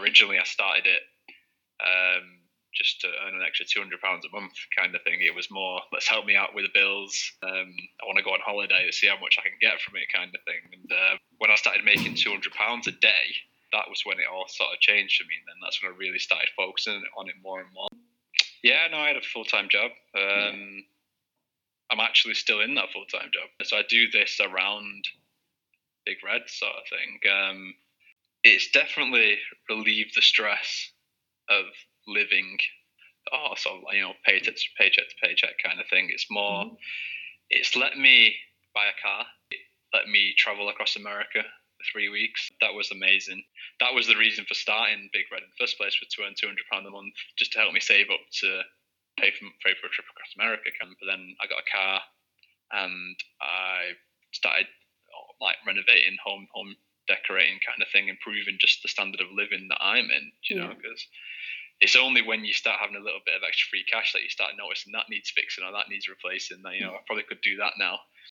originally I started it just to earn an extra £200 a month kind of thing. It was more, let's help me out with the bills. I want to go on holiday to see how much I can get from it kind of thing. And when I started making £200 a day, that was when it all sort of changed for me. And then that's when I really started focusing on it more and more. Yeah, no, I had a full-time job. I'm actually still in that full-time job. So I do this around Big Red sort of thing. It's definitely relieved the stress of living sort of, paycheck to paycheck kind of thing. It's more, it's let me buy a car, let me travel across America for 3 weeks. That was amazing. That was the reason for starting Big Red in the first place, was to earn £200 a month, just to help me save up to pay for a trip across America. But then I got a car and I started renovating, home decorating kind of thing, improving just the standard of living that I'm in, you know, because it's only when you start having a little bit of extra free cash that you start noticing that needs fixing or that needs replacing, that, I probably could do that now.